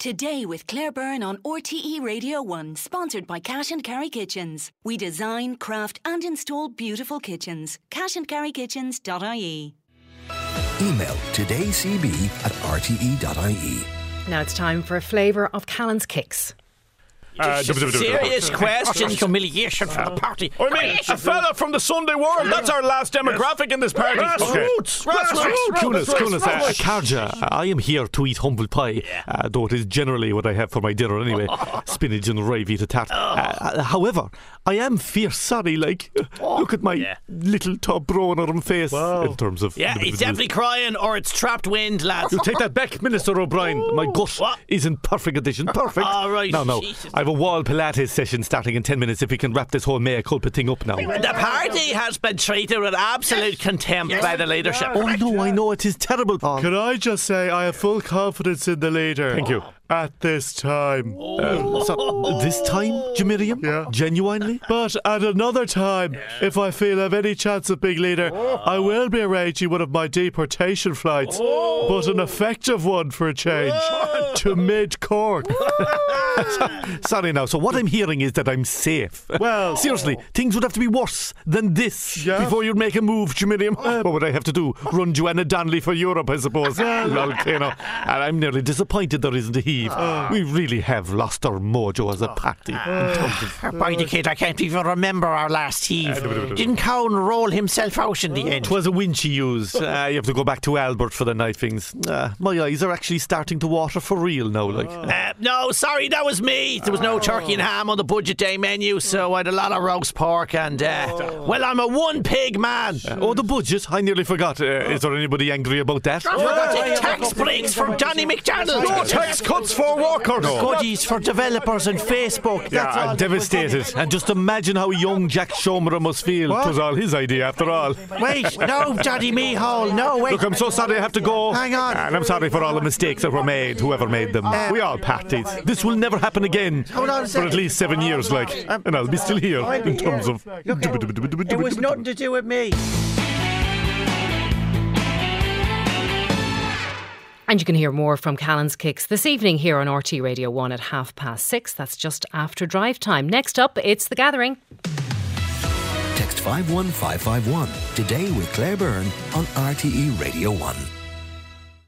Today with Claire Byrne on RTE Radio 1, sponsored by Cash and Carry Kitchens. We design, craft and install beautiful kitchens. cashandcarrykitchens.ie. Email todaycb@rte.ie. Now it's time for a flavour of Callan's Kicks. Serious question, humiliation for the party. I mean, a fella from the Sunday World, that's our last demographic in this party. Grassroots. Coolness, Carja, I am here to eat humble pie, though it is generally what I have for my dinner anyway. Spinach and rye vita tart. However, I am fierce sorry, like, look at my little top brown face in terms of... Yeah, he's definitely crying or it's trapped wind, lads. You take that back, Minister O'Brien. My gut is in perfect condition. Perfect. All right. No. Jesus. I have a wall Pilates session starting in 10 minutes if we can wrap this whole mea culpa thing up now. The party has been treated with absolute contempt by the leadership. Oh, I know, it is terrible. Can I just say I have full confidence in the leader. Thank you. At this time. So, this time, Jamiriam? Yeah. Genuinely? But at another time, if I feel I've any chance of big leader, I will be arranging one of my deportation flights, but an effective one for a change, to mid-Cork. Sorry now, so what I'm hearing is that I'm safe. Well, seriously, things would have to be worse than this before you'd make a move, Jamiriam. What would I have to do? Run Joanna Donnelly for Europe, I suppose. And I'm nearly disappointed there isn't a heave. We really have lost our mojo as a party. By the kid, I can't even remember our last heave. Didn't Cowan roll himself out in the end? 'Twas a winch he used. You have to go back to Albert for the knifings. My eyes are actually starting to water for real now. No, sorry, that was me. There was no turkey and ham on the budget day menu, so I had a lot of roast pork and, well, I'm a one-pig man. The budget? I nearly forgot. Is there anybody angry about that? I forgot to tax breaks from Johnny McDonald. No tax cuts for workers. Goodies for developers and Facebook. I'm devastated. And just imagine how young Jack Shomra must feel. It was all his idea after all. Wait, no, Daddy Mehal, no, wait. Look, I'm so sorry I have to go. Hang on. And I'm sorry for all the mistakes that were made, whoever made them. We all partied. This will never happen again. Hold on a for second. at least 7 years, and I'll be still here in terms of... It was nothing to do with me. And you can hear more from Callan's Kicks this evening here on RTE Radio 1 at 6:30. That's just after drive time. Next up, it's The Gathering. Text 51551 today with Claire Byrne on RTE Radio 1.